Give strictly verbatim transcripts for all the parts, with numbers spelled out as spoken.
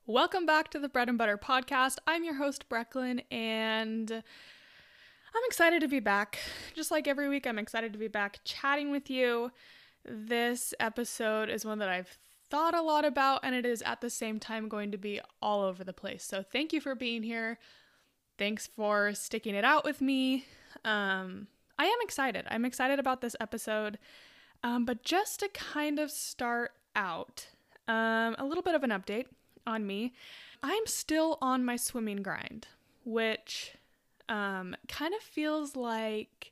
Welcome back to the Bread and Butter Podcast. I'm your host, Brecklin, and I'm excited to be back. Just like every week, I'm excited to be back chatting with you. This episode is one that I've thought a lot about, and it is at the same time going to be all over the place. So thank you for being here. Thanks for sticking it out with me. Um, I am excited. I'm excited about this episode. Um, but just to kind of start out, um, a little bit of an update on me. I'm still on my swimming grind, which um, kind of feels like,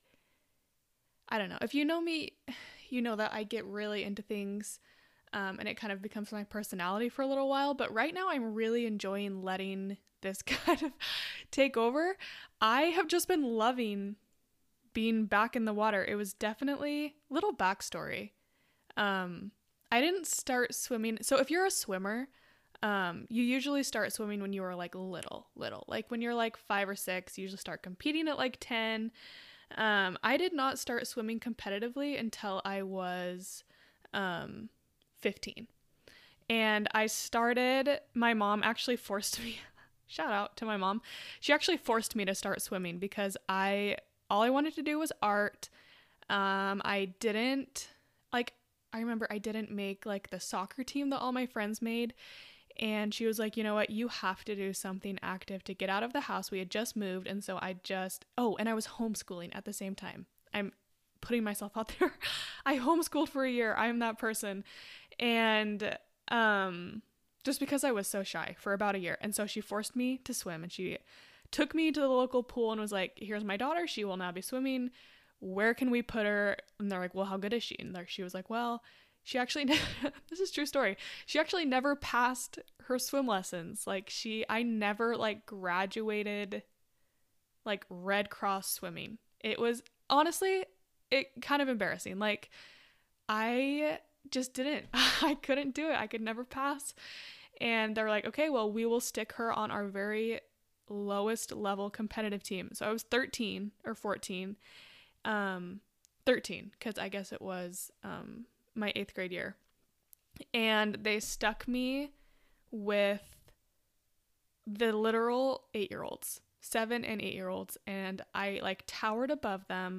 I don't know, if you know me, you know that I get really into things um, and it kind of becomes my personality for a little while. But right now I'm really enjoying letting this kind of take over. I have just been loving being back in the water. It was definitely a little backstory. Um, I didn't start swimming. So if you're a swimmer, Um, you usually start swimming when you are like little, little, like when you're like five or six, you usually start competing at like ten. Um, I did not start swimming competitively until I was, um, fifteen. And I started, my mom actually forced me, shout out to my mom. She actually forced me to start swimming because I, all I wanted to do was art. Um, I didn't like, I remember I didn't make like the soccer team that all my friends made. And she was like, you know what, you have to do something active to get out of the house. We had just moved. And so I just, oh, and I was homeschooling at the same time. I'm putting myself out there. I homeschooled for a year. I'm that person. And um, just because I was so shy for about a year. And so she forced me to swim. And she took me to the local pool and was like, here's my daughter. She will now be swimming. Where can we put her? And they're like, well, how good is she? And there, she was like, well, she actually, this is a true story. She actually never passed her swim lessons. Like she, I never like graduated like Red Cross swimming. It was honestly, it kind of embarrassing. Like I just didn't, I couldn't do it. I could never pass. And they're like, okay, well, we will stick her on our very lowest level competitive team. So I was thirteen or fourteen, um, thirteen, cause I guess it was, um, my eighth grade year. And they stuck me with the literal eight-year-olds, seven and eight-year-olds, and I like towered above them.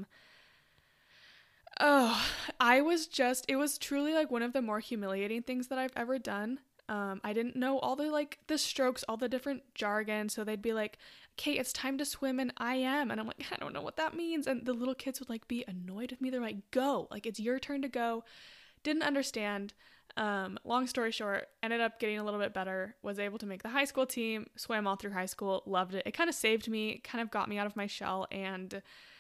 Oh, I was just, it was truly like one of the more humiliating things that I've ever done. Um, I didn't know all the like the strokes, all the different jargon. So they'd be like, okay, it's time to swim and I am. And I'm like, I don't know what that means. And the little kids would like be annoyed with me. They're like, go, like it's your turn to go. Didn't understand. Um, long story short, ended up getting a little bit better, was able to make the high school team, swam all through high school, loved it. It kind of saved me, kind of got me out of my shell, and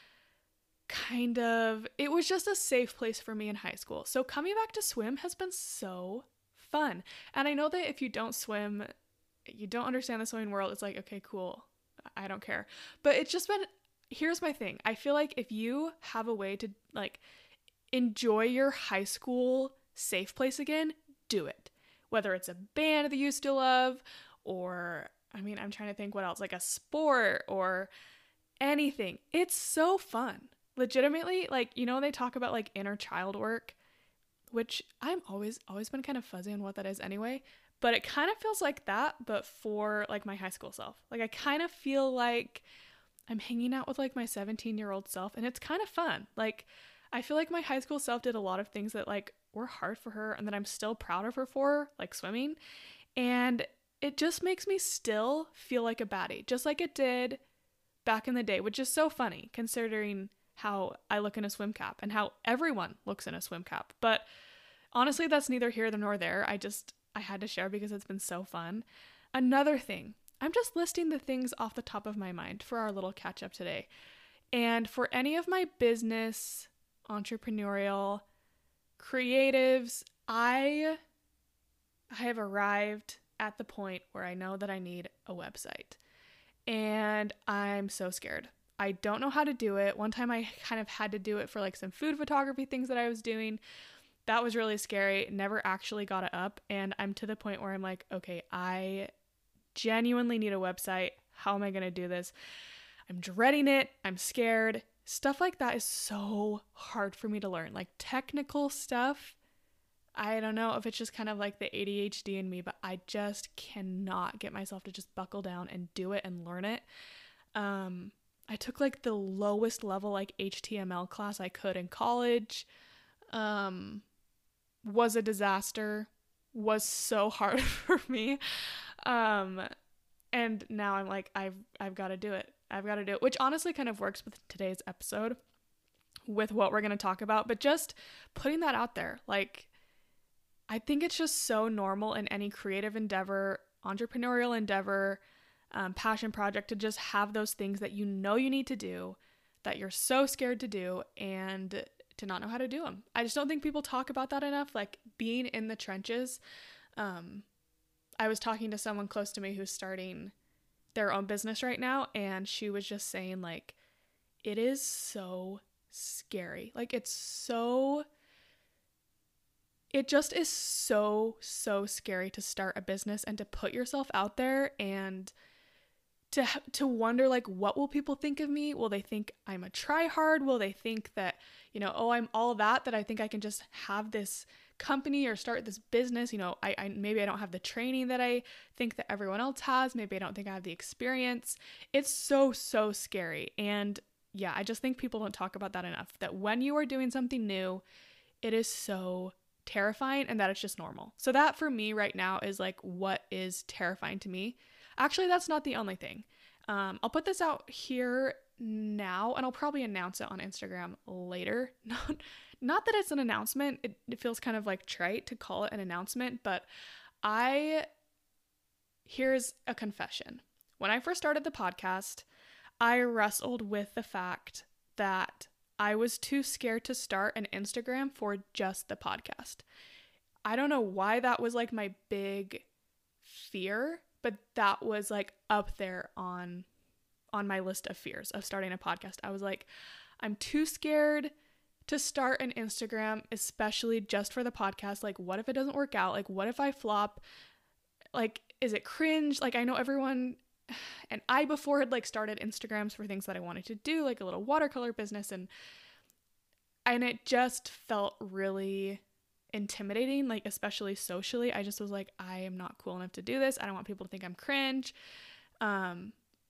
kind of, it was just a safe place for me in high school. So coming back to swim has been so fun. And I know that if you don't swim, you don't understand the swimming world, it's like, okay, cool, I don't care. But it's just been, here's my thing. I feel like if you have a way to like enjoy your high school safe place again, do it. Whether it's a band that you still love, or, I mean, I'm trying to think what else, like a sport or anything. It's so fun. Legitimately, like, you know, they talk about like inner child work, which I'm always, always been kind of fuzzy on what that is anyway, but it kind of feels like that, but for like my high school self. Like, I kind of feel like I'm hanging out with like my seventeen year old self, and it's kind of fun. Like, I feel like my high school self did a lot of things that like were hard for her and that I'm still proud of her for, like swimming. And it just makes me still feel like a baddie, just like it did back in the day, which is so funny considering how I look in a swim cap and how everyone looks in a swim cap. But honestly, that's neither here nor there. I just, I had to share because it's been so fun. Another thing, I'm just listing the things off the top of my mind for our little catch up today. And for any of my business, entrepreneurial, creatives, I, I have arrived at the point where I know that I need a website. And I'm so scared. I don't know how to do it. One time I kind of had to do it for like some food photography things that I was doing. That was really scary. Never actually got it up. And I'm to the point where I'm like, okay, I genuinely need a website. How am I going to do this? I'm dreading it. I'm scared. Stuff like that is so hard for me to learn. Like technical stuff, I don't know if it's just kind of like the A D H D in me, but I just cannot get myself to just buckle down and do it and learn it. Um, I took like the lowest level like H T M L class I could in college. Um, was a disaster. Was so hard for me. Um, and now I'm like, I've I've got to do it. I've got to do it, which honestly kind of works with today's episode, with what we're going to talk about, but just putting that out there. Like, I think it's just so normal in any creative endeavor, entrepreneurial endeavor, um, passion project, to just have those things that you know you need to do, that you're so scared to do, and to not know how to do them. I just don't think people talk about that enough, like being in the trenches. Um, I was talking to someone close to me who's starting their own business right now, and she was just saying, like, it is so scary. Like, it's so... It just is so, so scary to start a business and to put yourself out there and to to wonder, like, what will people think of me? Will they think I'm a tryhard? Will they think that, you know, oh, I'm all that, that I think I can just have this company or start this business? You know, I, I maybe I don't have the training that I think that everyone else has. Maybe I don't think I have the experience. It's so, so scary. And yeah, I just think people don't talk about that enough, that when you are doing something new, it is so terrifying, and that it's just normal. So that for me right now is like what is terrifying to me. Actually, that's not the only thing. Um, I'll put this out here now, and I'll probably announce it on Instagram later. Not, not that it's an announcement. It, it feels kind of like trite to call it an announcement, but I, here's a confession. When I first started the podcast, I wrestled with the fact that I was too scared to start an Instagram for just the podcast. I don't know why that was like my big fear, but that was like up there on on my list of fears of starting a podcast. I was like, I'm too scared to start an Instagram, especially just for the podcast. Like, what if it doesn't work out? Like, what if I flop? Like, is it cringe? Like, I know everyone... And I before had like started Instagrams for things that I wanted to do, like a little watercolor business, and and it just felt really intimidating, like especially socially. I just was like, I am not cool enough to do this. I don't want people to think I'm cringe. Um,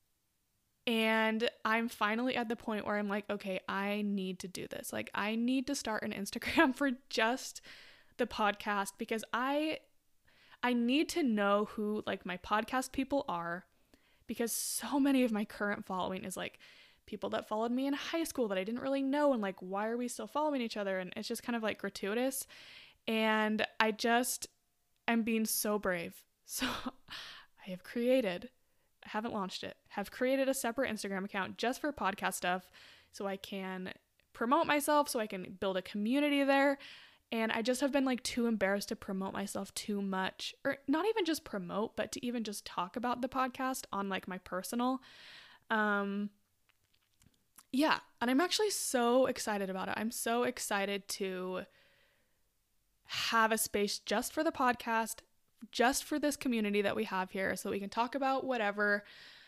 and I'm finally at the point where I'm like, okay, I need to do this. Like, I need to start an Instagram for just the podcast, because I I need to know who like my podcast people are. Because so many of my current following is like people that followed me in high school that I didn't really know, and like, why are we still following each other? And it's just kind of like gratuitous. And I just am being so brave. So I have created, I haven't launched it, have created a separate Instagram account just for podcast stuff, so I can promote myself, so I can build a community there. And I just have been like too embarrassed to promote myself too much, or not even just promote, but to even just talk about the podcast on like my personal. Um, yeah. And I'm actually so excited about it. I'm so excited to have a space just for the podcast, just for this community that we have here, so we can talk about whatever,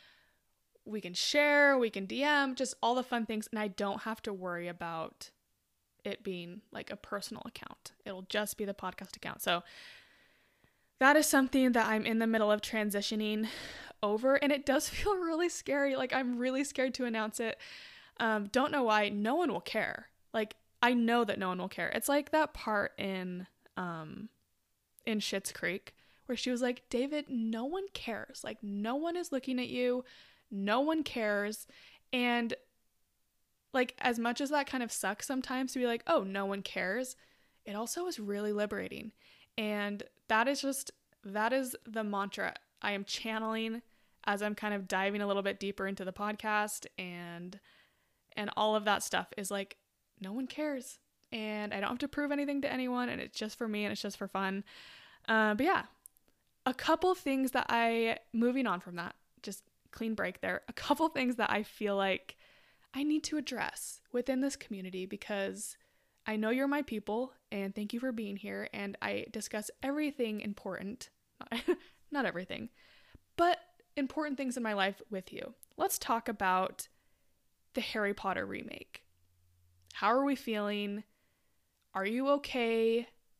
we can share, we can D M, just all the fun things. And I don't have to worry about it being like a personal account. It'll just be the podcast account. So that is something that I'm in the middle of transitioning over, and it does feel really scary. Like, I'm really scared to announce it. Um, don't know why. No one will care. Like, I know that no one will care. It's like that part in um in Schitt's Creek where she was like, David, no one cares. Like, no one is looking at you. No one cares. And like, as much as that kind of sucks sometimes to be like, oh, no one cares, it also is really liberating. And that is just, that is the mantra I am channeling as I'm kind of diving a little bit deeper into the podcast, and and all of that stuff is like, no one cares. And I don't have to prove anything to anyone, and it's just for me, and it's just for fun. Uh, but yeah, a couple things that I, moving on from that, just clean break there, a couple things that I feel like I need to address within this community, because I know you're my people, and thank you for being here, and I discuss everything important, not everything, but important things in my life with you. Let's talk about the Harry Potter remake. How are we feeling? Are you okay?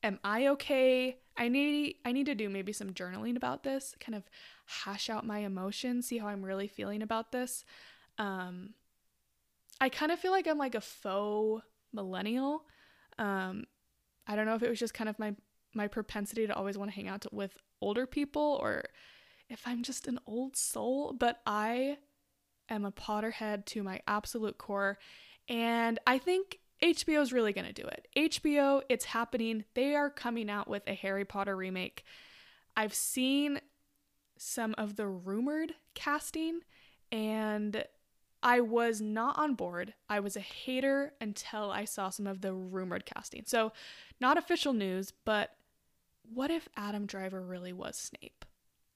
Am I okay? I need I need to do maybe some journaling about this, kind of hash out my emotions, see how I'm really feeling about this. Um, I kind of feel like I'm like a faux millennial. Um, I don't know if it was just kind of my my propensity to always want to hang out to, with older people, or if I'm just an old soul, but I am a Potterhead to my absolute core, and I think H B O is really going to do it. H B O, it's happening. They are coming out with a Harry Potter remake. I've seen some of the rumored casting, and I was not on board. I was a hater until I saw some of the rumored casting. So, not official news, but what if Adam Driver really was Snape?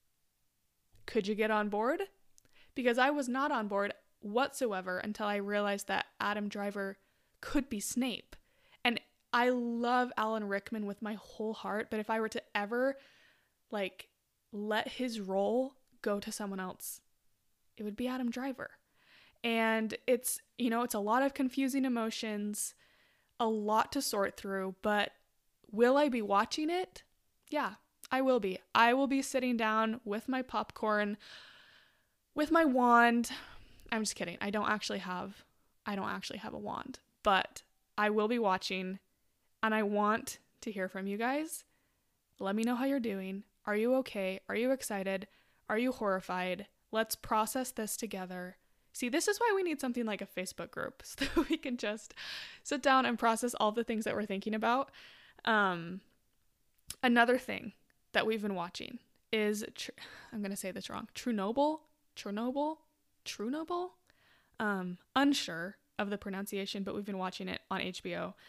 Could you get on board? Because I was not on board whatsoever until I realized that Adam Driver could be Snape. And I love Alan Rickman with my whole heart, but if I were to ever, like, let his role go to someone else, it would be Adam Driver. And it's, you know, it's a lot of confusing emotions, a lot to sort through, but will I be watching it? Yeah, I will be. I will be sitting down with my popcorn, with my wand. I'm just kidding. I don't actually have, I don't actually have a wand, but I will be watching, and I want to hear from you guys. Let me know how you're doing. Are you okay? Are you excited? Are you horrified? Let's process this together. See, this is why we need something like a Facebook group, so that we can just sit down and process all the things that we're thinking about. Um, another thing that we've been watching is, tr- I'm going to say this wrong, Chernobyl, Chernobyl, Chernobyl, um, unsure of the pronunciation, but we've been watching it on H B O,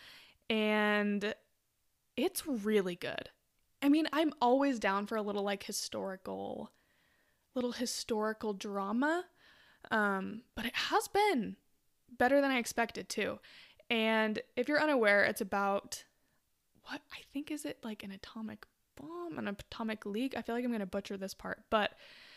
and it's really good. I mean, I'm always down for a little like historical, little historical drama. Um, but it has been better than I expected too. And if you're unaware, it's about, what I think is it like an atomic bomb, an atomic leak? I feel like I'm going to butcher this part, but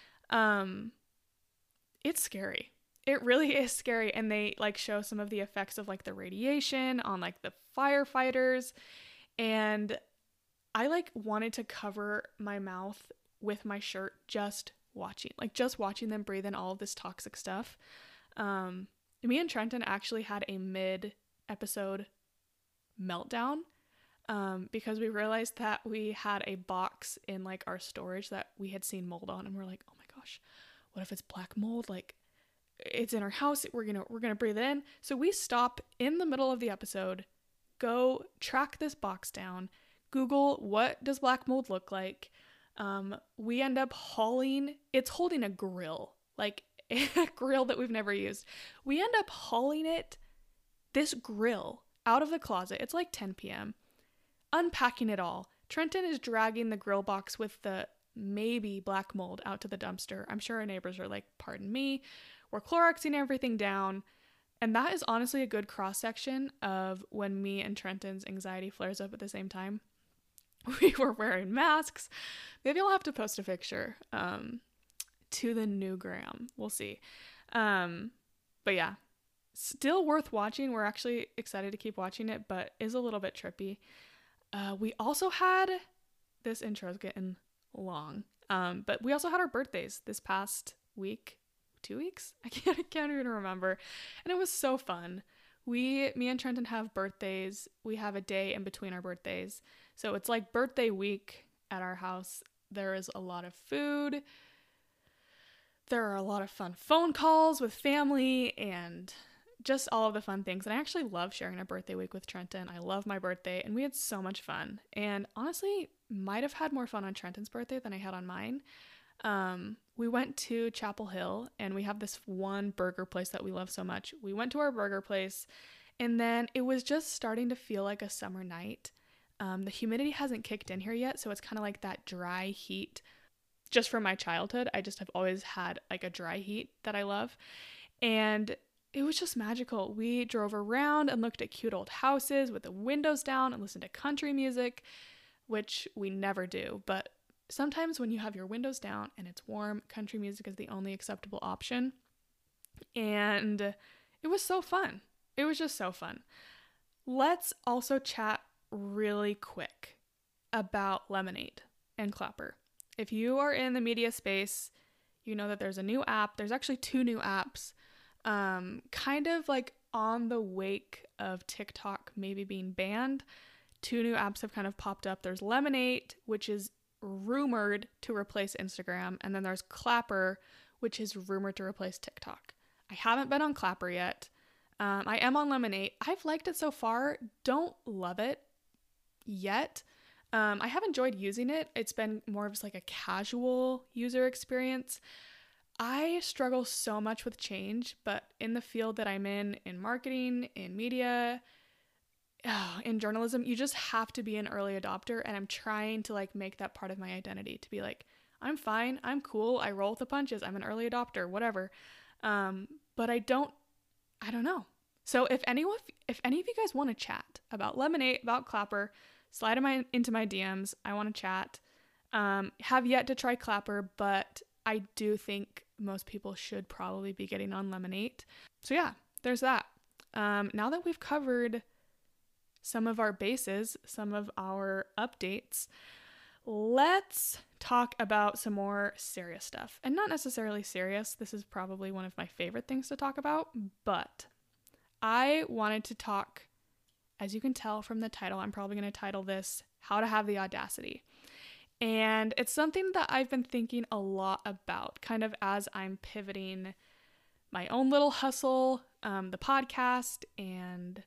um, it's scary. It really is scary. And they like show some of the effects of like the radiation on like the firefighters. And I like wanted to cover my mouth with my shirt just watching, like just watching them breathe in all of this toxic stuff. Um, me and Trenton actually had a mid episode meltdown um, because we realized that we had a box in like our storage that we had seen mold on, and we're like, oh my gosh, what if it's black mold? Like it's in our house. We're gonna we're gonna breathe it in. So we stop in the middle of the episode, go track this box down, Google what does black mold look like. Um, we end up hauling, it's holding a grill, like a grill that we've never used. We end up hauling it, this grill, out of the closet. It's like ten p.m. Unpacking it all. Trenton is dragging the grill box with the maybe black mold out to the dumpster. I'm sure our neighbors are like, pardon me. We're Cloroxing everything down. And that is honestly a good cross section of when me and Trenton's anxiety flares up at the same time. We were wearing masks. Maybe I'll have to post a picture um, to the new gram. We'll see. Um, but yeah, still worth watching. We're actually excited to keep watching it, but is a little bit trippy. Uh, we also had, this intro's getting long, um, but we also had our birthdays this past week, two weeks? I can't, I can't even remember. And it was so fun. We, me and Trenton have birthdays. We have a day in between our birthdays. So it's like birthday week at our house. There is a lot of food. There are a lot of fun phone calls with family and just all of the fun things. And I actually love sharing a birthday week with Trenton. I love my birthday, and we had so much fun. And honestly, might have had more fun on Trenton's birthday than I had on mine. Um, we went to Chapel Hill, and we have this one burger place that we love so much. We went to our burger place, and then it was just starting to feel like a summer night. Um, the humidity hasn't kicked in here yet, so it's kind of like that dry heat. Just from my childhood, I just have always had like a dry heat that I love. And it was just magical. We drove around and looked at cute old houses with the windows down and listened to country music, which we never do. But sometimes when you have your windows down and it's warm, country music is the only acceptable option. And it was so fun. It was just so fun. Let's also chat really quick about Lemonade and Clapper. If you are in the media space, you know that there's a new app. There's actually two new apps, um, kind of like on the wake of TikTok maybe being banned. Two new apps have kind of popped up. There's Lemonade, which is rumored to replace Instagram, and then there's Clapper, which is rumored to replace TikTok. I haven't been on Clapper yet. Um, I am on Lemonade. I've liked it so far. Don't love it yet. Um, I have enjoyed using it. It's been more of just like a casual user experience. I struggle so much with change, but in the field that I'm in, in marketing, in media, oh, in journalism, you just have to be an early adopter. And I'm trying to like make that part of my identity, to be like, I'm fine, I'm cool, I roll with the punches, I'm an early adopter, whatever. Um, but I don't, I don't know. So if anyone, if any of you guys want to chat about Lemonade, about Clapper, slide in my, into my D Ms. I want to chat. Um, have yet to try Clapper, but I do think most people should probably be getting on Lemonade. So yeah, there's that. Um, now that we've covered some of our bases, some of our updates, let's talk about some more serious stuff. And not necessarily serious. This is probably one of my favorite things to talk about, but I wanted to talk, as you can tell from the title, I'm probably going to title this How to Have the Audacity. And it's something that I've been thinking a lot about, kind of as I'm pivoting my own little hustle, um, the podcast, and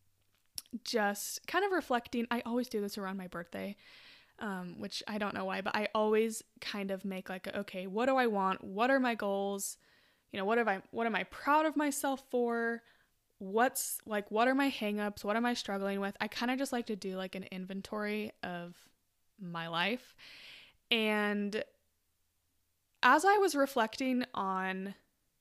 just kind of reflecting. I always do this around my birthday, um, which I don't know why, but I always kind of make like, a, okay, what do I want? What are my goals? You know, what have I, what am I proud of myself for? What's like, what are my hangups? What am I struggling with? I kind of just like to do like an inventory of my life. And as I was reflecting on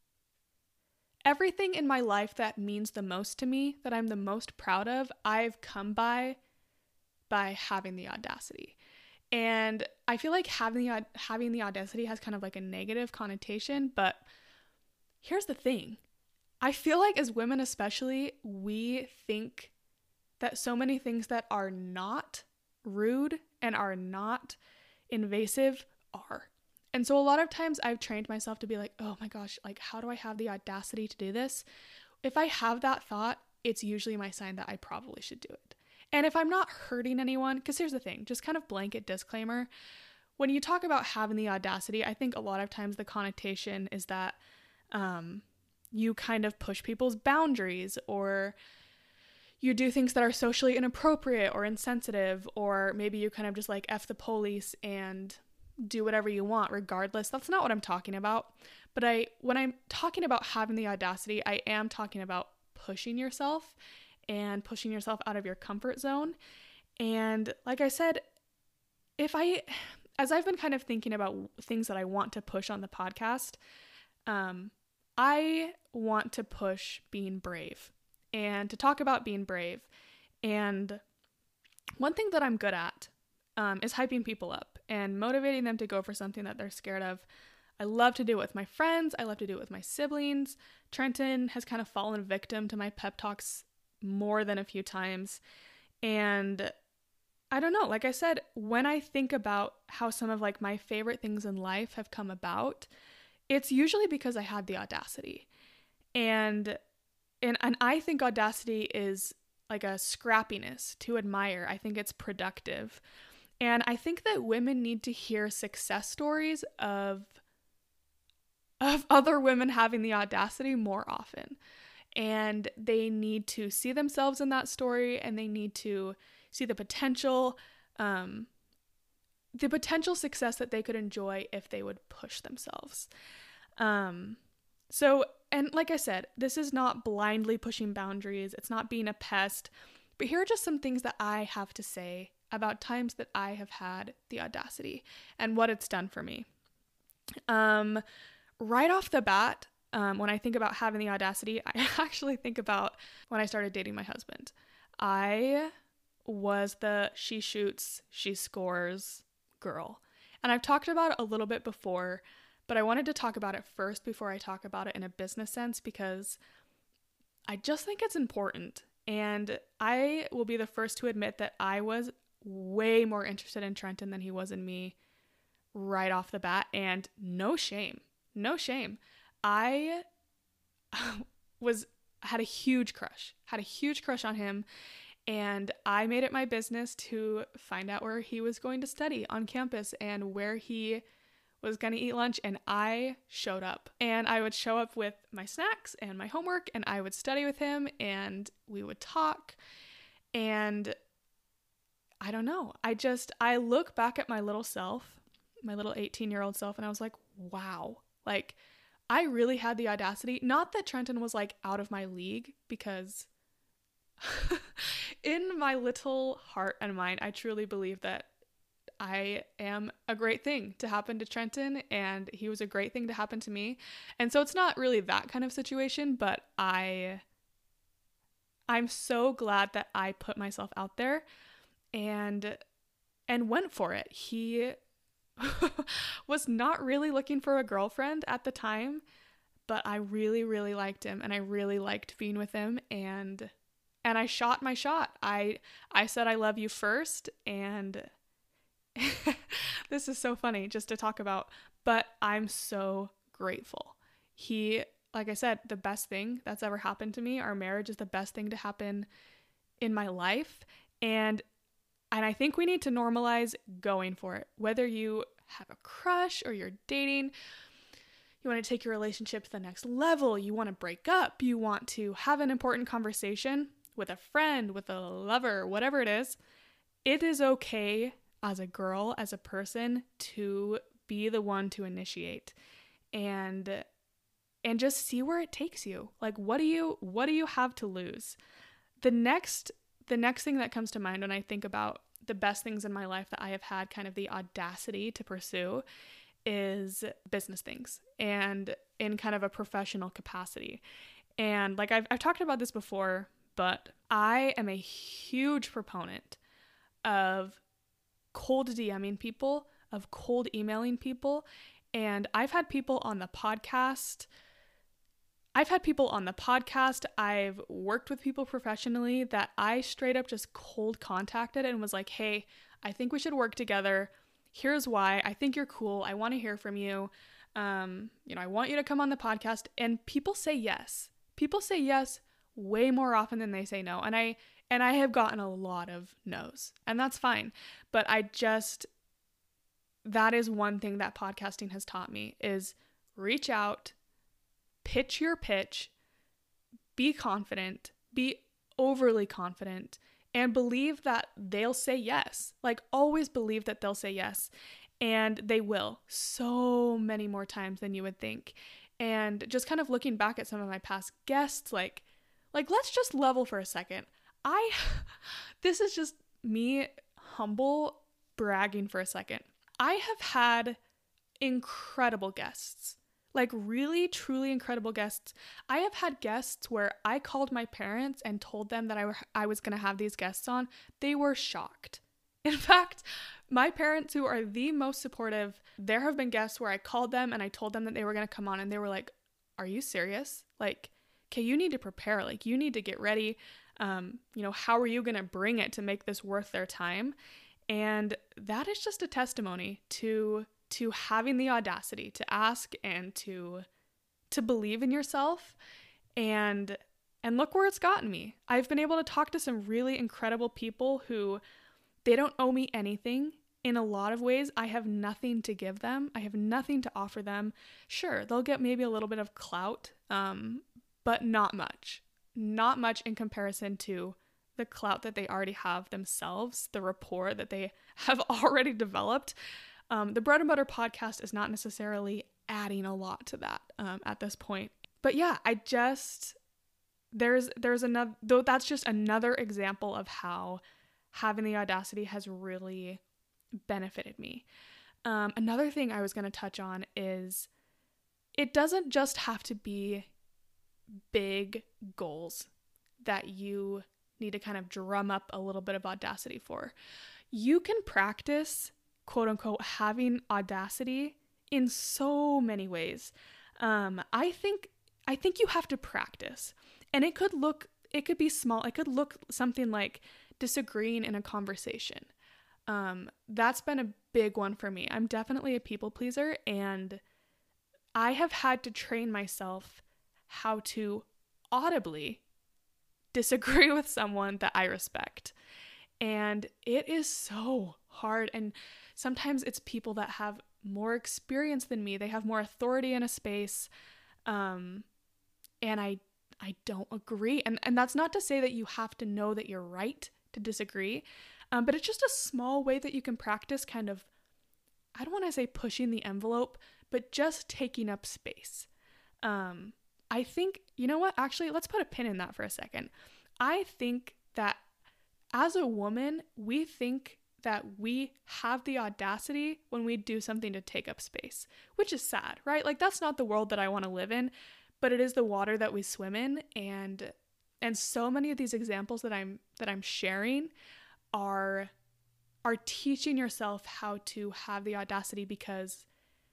everything in my life that means the most to me, that I'm the most proud of, I've come by by having the audacity. And I feel like having the having the audacity has kind of like a negative connotation, but here's the thing. I feel like as women especially, we think that so many things that are not rude and are not invasive are. And so a lot of times I've trained myself to be like, oh my gosh, like how do I have the audacity to do this? If I have that thought, it's usually my sign that I probably should do it. And if I'm not hurting anyone, because here's the thing, just kind of blanket disclaimer, when you talk about having the audacity, I think a lot of times the connotation is that um, you kind of push people's boundaries, or you do things that are socially inappropriate or insensitive, or maybe you kind of just like F the police and do whatever you want regardless. That's not what I'm talking about. But I, when I'm talking about having the audacity, I am talking about pushing yourself and pushing yourself out of your comfort zone. And like I said, if I, as I've been kind of thinking about things that I want to push on the podcast, um, I want to push being brave and to talk about being brave. And one thing that I'm good at um, is hyping people up and motivating them to go for something that they're scared of. I love to do it with my friends. I love to do it with my siblings. Trenton has kind of fallen victim to my pep talks more than a few times. And I don't know, like I said, when I think about how some of like my favorite things in life have come about, it's usually because I had the audacity. And and and I think audacity is like a scrappiness to admire. I think it's productive. And I think that women need to hear success stories of of other women having the audacity more often. And they need to see themselves in that story, and they need to see the potential, um, the potential success that they could enjoy if they would push themselves. Um, so, and like I said, this is not blindly pushing boundaries. It's not being a pest, but here are just some things that I have to say about times that I have had the audacity and what it's done for me. Um, right off the bat, um, when I think about having the audacity, I actually think about when I started dating my husband. I was the she shoots, she scores girl. And I've talked about it a little bit before, but I wanted to talk about it first before I talk about it in a business sense, because I just think it's important. And I will be the first to admit that I was way more interested in Trenton than he was in me right off the bat. And no shame, no shame. I was, had a huge crush, had a huge crush on him. And I made it my business to find out where he was going to study on campus and where he was going to eat lunch. And I showed up, and I would show up with my snacks and my homework, and I would study with him, and we would talk. And I don't know. I just, I look back at my little self, my little eighteen year old self, and I was like, wow, like I really had the audacity. Not that Trenton was like out of my league, because in my little heart and mind, I truly believe that I am a great thing to happen to Trenton, and he was a great thing to happen to me. And so it's not really that kind of situation, but I, I'm so glad that I put myself out there and, and went for it. He was not really looking for a girlfriend at the time, but I really, really liked him, and I really liked being with him, and And I shot my shot. I I said I love you first, and this is so funny just to talk about, but I'm so grateful. He, like I said, the best thing that's ever happened to me. Our marriage is the best thing to happen in my life, and and I think we need to normalize going for it. Whether you have a crush or you're dating, you want to take your relationship to the next level, you want to break up, you want to have an important conversation with a friend, with a lover, whatever it is, it is okay as a girl, as a person, to be the one to initiate and and just see where it takes you. Like, what do you what do you have to lose? The next the next thing that comes to mind when I think about the best things in my life that I have had kind of the audacity to pursue is business things, and in kind of a professional capacity. And like I've I've talked about this before, but I am a huge proponent of cold DMing people, of cold emailing people. And I've had people on the podcast. I've had people on the podcast. I've worked with people professionally that I straight up just cold contacted and was like, hey, I think we should work together. Here's why. I think you're cool. I want to hear from you. Um, you know, I want you to come on the podcast. And people say yes. People say yes way more often than they say no. And I and I have gotten a lot of no's, and that's fine. But I just, that is one thing that podcasting has taught me, is reach out, pitch your pitch, be confident, be overly confident, and believe that they'll say yes. Like, always believe that they'll say yes. And they will, so many more times than you would think. And just kind of looking back at some of my past guests, like, Like, let's just level for a second. I, this is just me humble bragging for a second. I have had incredible guests, like really, truly incredible guests. I have had guests where I called my parents and told them that I, were, I was going to have these guests on. They were shocked. In fact, my parents, who are the most supportive, there have been guests where I called them and I told them that they were going to come on, and they were like, are you serious? Like, okay, you need to prepare, like you need to get ready. Um, you know, how are you going to bring it to make this worth their time? And that is just a testimony to, to having the audacity to ask and to, to believe in yourself. And, and look where it's gotten me. I've been able to talk to some really incredible people who, they don't owe me anything. In a lot of ways, I have nothing to give them. I have nothing to offer them. Sure, they'll get maybe a little bit of clout, um, but not much, not much in comparison to the clout that they already have themselves, the rapport that they have already developed. Um, the Bread and Butter podcast is not necessarily adding a lot to that um, at this point. But yeah, I just, there's, there's another, though that's just another example of how having the audacity has really benefited me. Um, another thing I was going to touch on is it doesn't just have to be big goals that you need to kind of drum up a little bit of audacity for. You can practice, quote unquote, having audacity in so many ways. Um, I think, I think you have to practice, and it could look, it could be small. It could look something like disagreeing in a conversation. Um, that's been a big one for me. I'm definitely a people pleaser, and I have had to train myself how to audibly disagree with someone that I respect. And it is so hard. And sometimes it's people that have more experience than me. They have more authority in a space. Um, and I I don't agree. And and that's not to say that you have to know that you're right to disagree. Um, but it's just a small way that you can practice kind of, I don't want to say pushing the envelope, but just taking up space. Um, I think, you know what? Actually, let's put a pin in that for a second. I think that as a woman, we think that we have the audacity when we do something to take up space, which is sad, right? Like, that's not the world that I want to live in, but it is the water that we swim in. And and so many of these examples that I'm that I'm sharing are are teaching yourself how to have the audacity, because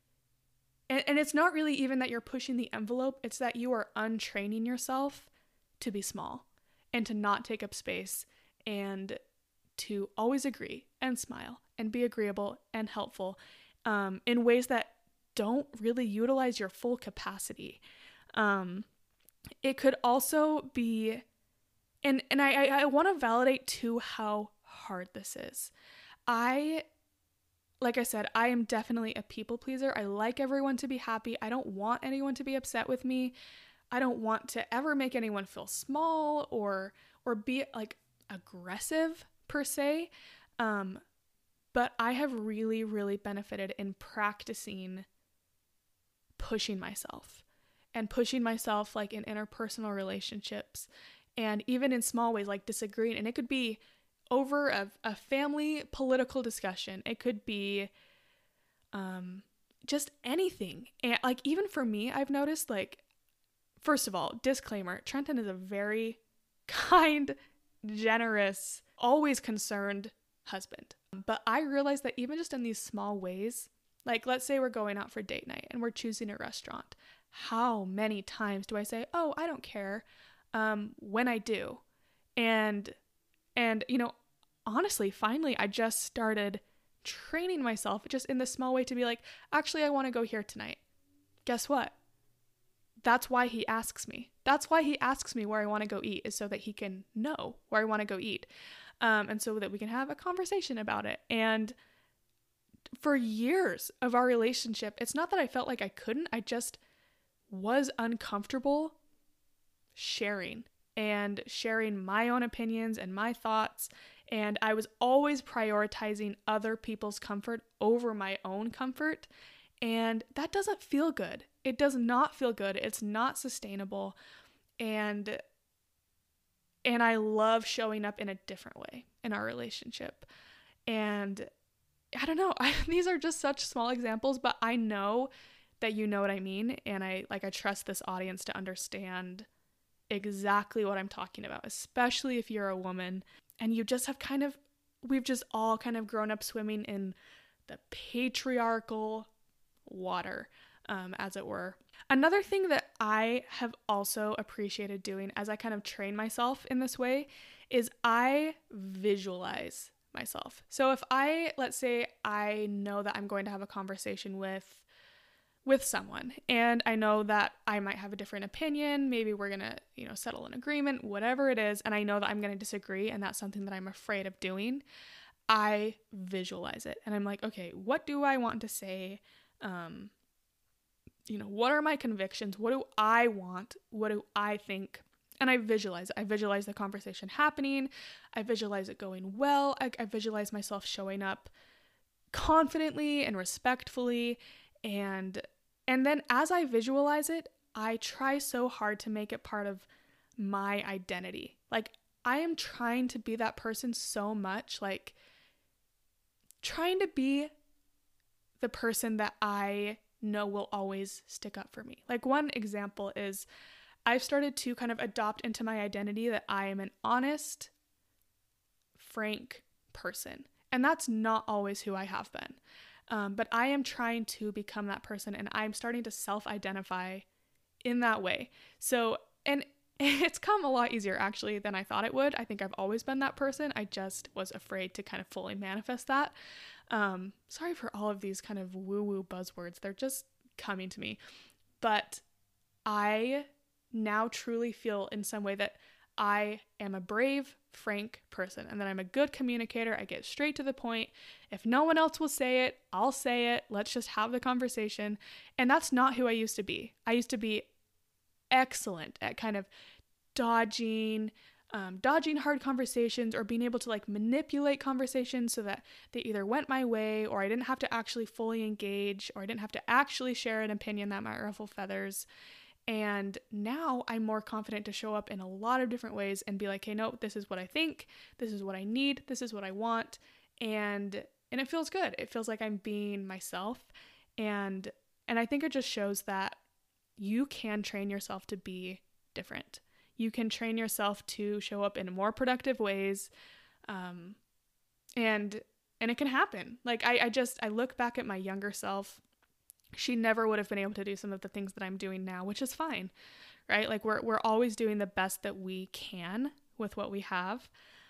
and, and it's not really even that you're pushing the envelope, it's that you are untraining yourself to be small and to not take up space and to always agree and smile and be agreeable and helpful um, in ways that don't really utilize your full capacity. Um, it could also be, and, and I, I, I want to validate too how hard this is. I, like I said, I am definitely a people pleaser. I like everyone to be happy. I don't want anyone to be upset with me. I don't want to ever make anyone feel small or or be like aggressive per se. Um, but I have really, really benefited in practicing pushing myself and pushing myself like in interpersonal relationships and even in small ways like disagreeing. And it could be over a, a family political discussion. It could be um, just anything. And like, even for me, I've noticed, like, first of all, disclaimer, Trenton is a very kind, generous, always concerned husband. But I realized that even just in these small ways, like let's say we're going out for date night and we're choosing a restaurant, how many times do I say, oh, I don't care, um, when I do? And, and, you know, honestly, finally, I just started training myself just in this small way to be like, actually, I want to go here tonight. Guess what? That's why he asks me. That's why he asks me where I want to go eat, is so that he can know where I want to go eat. Um, and so that we can have a conversation about it. And for years of our relationship, it's not that I felt like I couldn't, I just was uncomfortable sharing and sharing my own opinions and my thoughts. And I was always prioritizing other people's comfort over my own comfort. And that doesn't feel good. It does not feel good. It's not sustainable. And and I love showing up in a different way in our relationship. And I don't know, I, these are just such small examples, but I know that you know what I mean. And I like I trust this audience to understand exactly what I'm talking about, especially if you're a woman and you just have kind of, we've just all kind of grown up swimming in the patriarchal water, um, as it were. Another thing that I have also appreciated doing as I kind of train myself in this way is I visualize myself. So if I, let's say I know that I'm going to have a conversation with with someone and I know that I might have a different opinion, maybe we're going to, you know, settle an agreement, whatever it is, and I know that I'm going to disagree and that's something that I'm afraid of doing, I visualize it. And I'm like, okay, what do I want to say? Um, you know, what are my convictions? What do I want? What do I think? And I visualize it. I visualize the conversation happening. I visualize it going well. I, I visualize myself showing up confidently and respectfully. And and then as I visualize it, I try so hard to make it part of my identity. Like, I am trying to be that person so much, like trying to be the person that I know will always stick up for me. Like, one example is I've started to kind of adopt into my identity that I am an honest, frank person. And that's not always who I have been. Um, but I am trying to become that person, and I'm starting to self-identify in that way. So, and it's come a lot easier actually than I thought it would. I think I've always been that person. I just was afraid to kind of fully manifest that. Um, sorry for all of these kind of woo-woo buzzwords. They're just coming to me. But I now truly feel in some way that I am a brave, frank person, and that I'm a good communicator. I get straight to the point. If no one else will say it, I'll say it. Let's just have the conversation. And that's not who I used to be. I used to be excellent at kind of dodging, um, dodging hard conversations, or being able to like manipulate conversations so that they either went my way, or I didn't have to actually fully engage, or I didn't have to actually share an opinion that might ruffle feathers. And now I'm more confident to show up in a lot of different ways and be like, hey, no, this is what I think. This is what I need. This is what I want. And, and it feels good. It feels like I'm being myself. And, and I think it just shows that you can train yourself to be different. You can train yourself to show up in more productive ways. Um, and, and it can happen. Like I, I just, I look back at my younger self. She never would have been able to do some of the things that I'm doing now, which is fine, right? Like we're we're always doing the best that we can with what we have,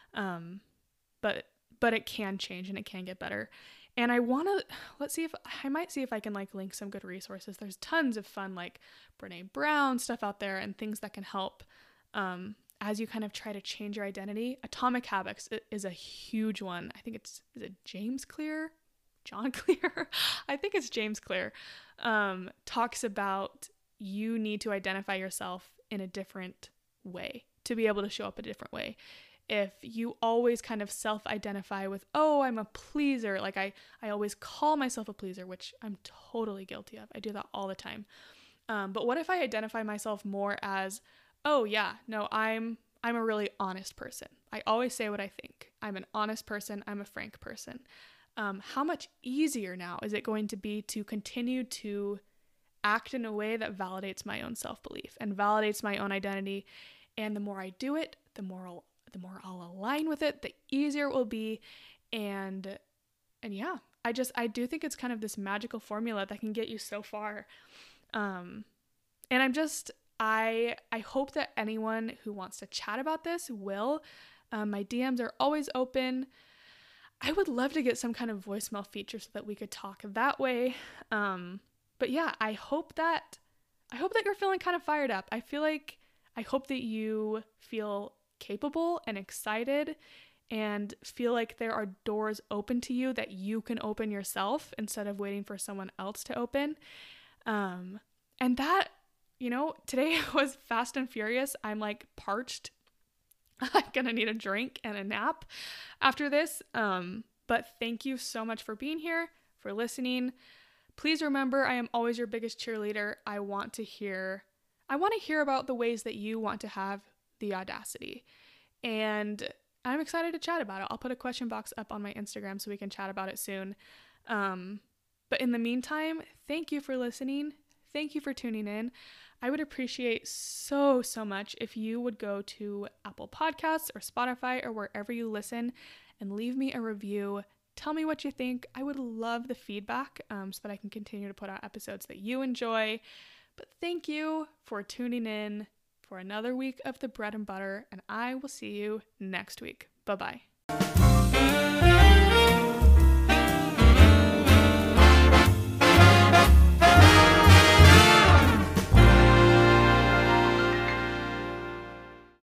um, but but it can change and it can get better. And I want to let's see if I might see if I can like link some good resources. There's tons of fun like Brene Brown stuff out there and things that can help um, as you kind of try to change your identity. Atomic Habits is a huge one. I think it's is it James Clear. John Clear, I think it's James Clear, um, talks about you need to identify yourself in a different way to be able to show up a different way. If you always kind of self-identify with, oh, I'm a pleaser, like I, I always call myself a pleaser, which I'm totally guilty of. I do that all the time. Um, but what if I identify myself more as, oh yeah, no, I'm I'm a really honest person. I always say what I think. I'm an honest person. I'm a frank person. Um, how much easier now is it going to be to continue to act in a way that validates my own self-belief and validates my own identity? And the more I do it, the more I'll, the more I'll align with it, the easier it will be. And, and yeah, I just, I do think it's kind of this magical formula that can get you so far. Um, and I'm just, I, I hope that anyone who wants to chat about this will. Um, my D Ms are always open. I would love to get some kind of voicemail feature so that we could talk that way. Um, but yeah, I hope that, I hope that you're feeling kind of fired up. I feel like, I hope that you feel capable and excited and feel like there are doors open to you that you can open yourself instead of waiting for someone else to open. Um, and that, you know, today was fast and furious. I'm like parched. I'm gonna need a drink and a nap after this. Um, but thank you so much for being here, for listening. Please remember, I am always your biggest cheerleader. I want to hear, I want to hear about the ways that you want to have the audacity. And I'm excited to chat about it. I'll put a question box up on my Instagram so we can chat about it soon. Um, but in the meantime, thank you for listening. Thank you for tuning in. I would appreciate so, so much if you would go to Apple Podcasts or Spotify or wherever you listen and leave me a review. Tell me what you think. I would love the feedback um, so that I can continue to put out episodes that you enjoy. But thank you for tuning in for another week of the bread and butter, and I will see you next week. Bye-bye.